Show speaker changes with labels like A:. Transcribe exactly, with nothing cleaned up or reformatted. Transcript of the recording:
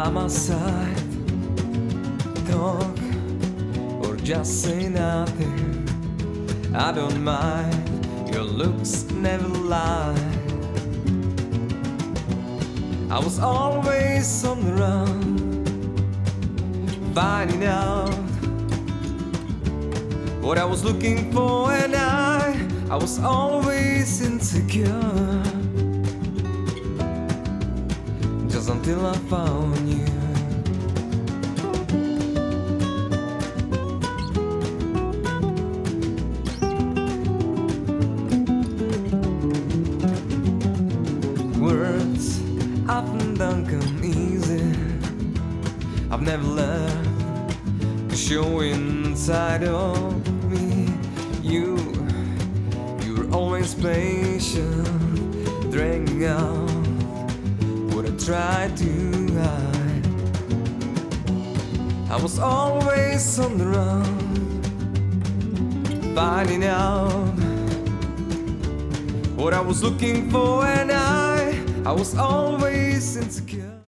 A: by my side. Talk or just say nothing, I don't mind, your looks never lie. I was always on the run, finding out what I was looking for, and I, I was always insecure, just until I found you. Words often don't come easy. I've never learned to show inside of me. You, you were always patient, dragging out what I tried to hide. I was always on the run, finding out what I was looking for, and I, I was always insecure.